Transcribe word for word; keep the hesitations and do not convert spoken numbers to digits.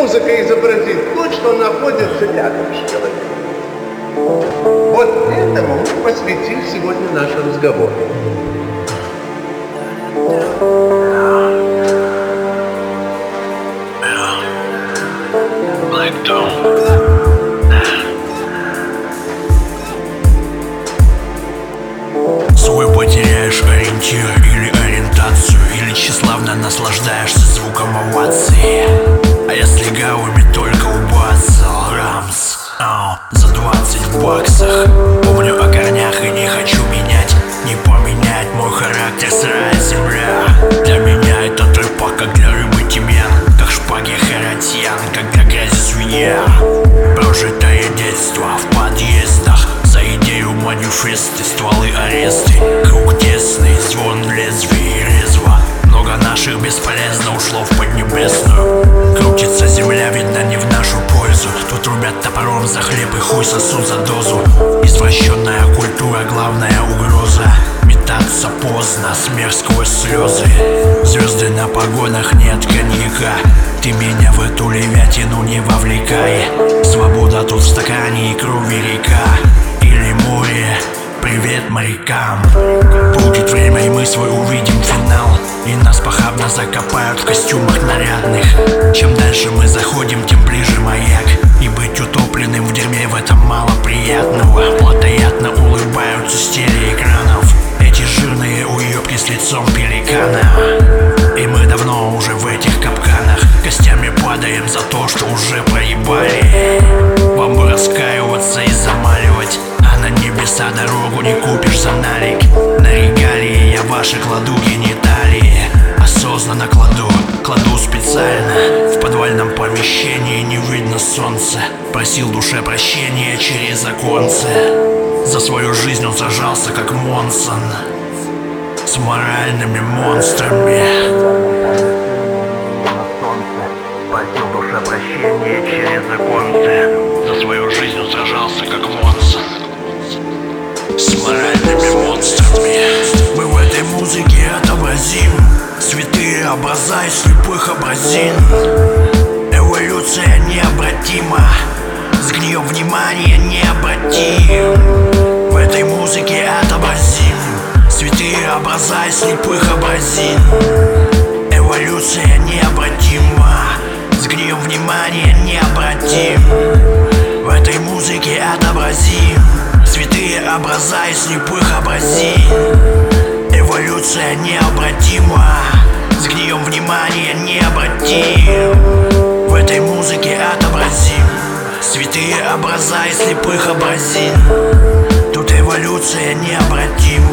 музыка изобразит то, что находится рядом с человеком. Вот этому мы посвятим сегодня наш разговор. Black Dome. Свой потеряешь ориентир или ориентацию, или тщеславно наслаждаешься звуком овации. А я с легавыми только убацал Рамс ау, за двадцать баксах. Помню о корнях и не хочу менять, не поменять мой характер сырая земля. Для меня это трыпа, как для рыбы тимьян, как шпаги харатьян, как для грязи свинья. Прожитое детство в подъездах, за идею манифесты, стволы аресты. Круг тесный, звон в лезвии резво. Много наших бесполезно ушло в Поднебесную. Крутится земля, видно, не в нашу пользу. Тут рубят топором за хлеб и хуй сосут за дозу. Извращенная культура, главная угроза. Метаться поздно, смех сквозь слезы. Звезды на погонах, нет коньяка. Ты меня в эту левятину не вовлекай. Свобода тут в стакане и крови река. Или море, привет морякам. Будет время, и мы свой увидим финал. И нас похабно закопают в костюмах нарядных. Чем дальше мы заходим, тем ближе маяк. И быть утопленным в дерьме, в этом мало приятного. Плотоядно улыбаются с телеэкранов эти жирные уёбки с лицом пеликана. И мы давно уже в этих капканах, костями падаем за то, что уже проебали. Вам бы раскаиваться и замаливать, а на небеса дорогу не купишь за налик. На регалии я ваши кладу гениталии. Осознанно кладу, кладу специально. В подвальном помещении не видно солнца. Просил душе прощения через оконце. За свою жизнь он сражался как Монсон с моральными монстрами. Просил душе прощения через оконце. За свою жизнь он сражался как Монсон с моральными монстрами. Мы в этой музыке отобразим святые образа и слепых образин. Эволюция необратима, сгнием внимание не обратим. В этой музыке отобразим святые образа и слепых образин. Эволюция необратима, сгнием внимание не обратим. В этой музыке отобразим святые образа и слепых образин. Эволюция необратима, сгнием внимание не обратим. В этой музыке отобразим святые образа и слепых образин. Тут эволюция необратима.